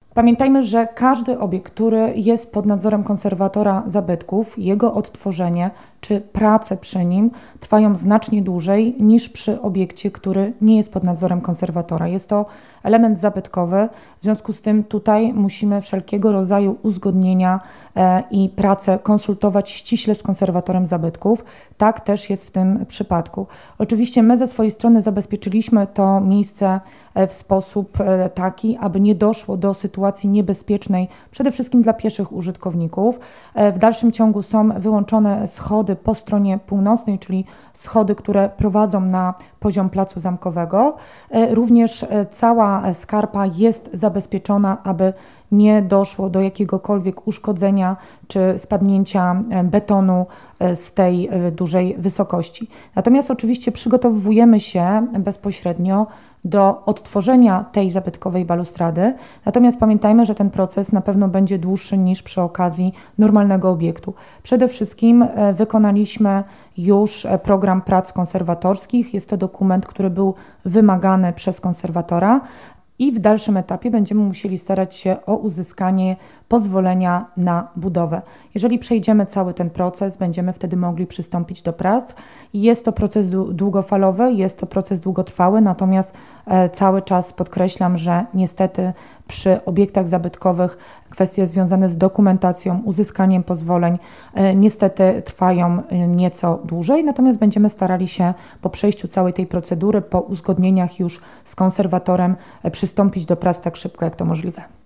Pamiętajmy, że każdy obiekt, który jest pod nadzorem konserwatora zabytków, jego odtworzenie czy prace przy nim trwają znacznie dłużej niż przy obiekcie, który nie jest pod nadzorem konserwatora. Jest to element zabytkowy, w związku z tym tutaj musimy wszelkiego rodzaju uzgodnienia i prace konsultować ściśle z konserwatorem zabytków. Tak też jest w tym przypadku. Oczywiście my ze swojej strony zabezpieczyliśmy to miejsce w sposób taki, aby nie doszło do sytuacji niebezpiecznej, przede wszystkim dla pieszych użytkowników. W dalszym ciągu są wyłączone schody po stronie północnej, czyli schody, które prowadzą na poziom placu zamkowego. Również cała skarpa jest zabezpieczona, aby nie doszło do jakiegokolwiek uszkodzenia czy spadnięcia betonu z tej dużej wysokości. Natomiast oczywiście przygotowujemy się bezpośrednio do odtworzenia tej zabytkowej balustrady. Natomiast pamiętajmy, że ten proces na pewno będzie dłuższy niż przy okazji normalnego obiektu. Przede wszystkim wykonaliśmy już program prac konserwatorskich. Jest to dokument, który był wymagany przez konserwatora i w dalszym etapie będziemy musieli starać się o uzyskanie pozwolenia na budowę. Jeżeli przejdziemy cały ten proces, będziemy wtedy mogli przystąpić do prac. Jest to proces długofalowy, jest to proces długotrwały, natomiast cały czas podkreślam, że niestety przy obiektach zabytkowych kwestie związane z dokumentacją, uzyskaniem pozwoleń niestety trwają nieco dłużej, natomiast będziemy starali się po przejściu całej tej procedury, po uzgodnieniach już z konserwatorem przystąpić do prac tak szybko, jak to możliwe.